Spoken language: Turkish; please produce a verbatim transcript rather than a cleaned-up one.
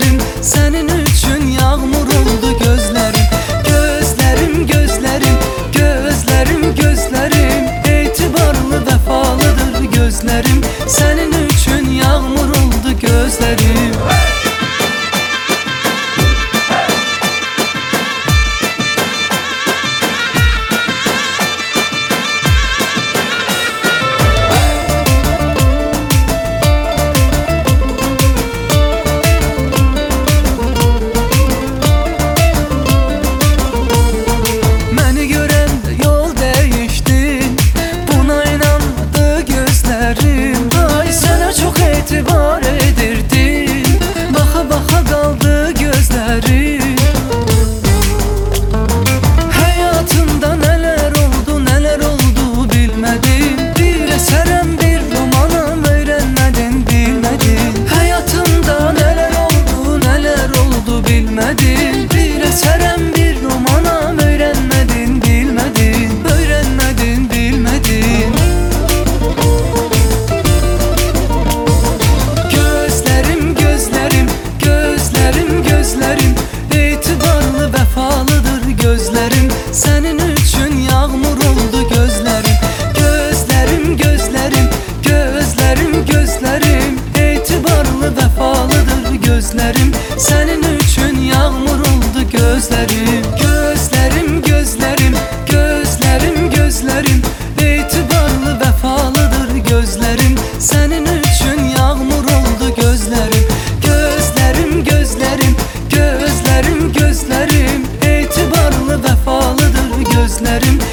gözlerim, senin üçün yağmur oldu gözlerim. Gözlerim, gözlerim, gözlerim, gözlerim, etibarlı vefalıdır gözlerim, senin üçün yağmur oldu gözlerim. İtibar edirdin, baxa baxa qaldı gözlərim. Həyatımda nələr oldu, nələr oldu bilmədim. Bir əsərəm, bir romanım, öyrənmədin, bilmədin. Həyatımda nələr oldu, nələr oldu bilmədim. Bir əsərəm, bir romanım, öyrənmədin, bilmədin. Öyrənmədin, bilmədin. Etibarlı vefalıdır gözlerim, senin üçün yağmur oldu gözlerim. Gözlerim, gözlerim, gözlerim, gözlerim, etibarlı vefalıdır gözlerim, senin üçün yağmur oldu gözlerim. Gözlerim, gözlerim, gözlerim, gözlerim, etibarlı vefalıdır gözlerim, senin üçün yağmur oldu gözlerim. Gözlerim, gözlerim, gözlerim, gözlerim, etibarlı vefalıdır gözlerim,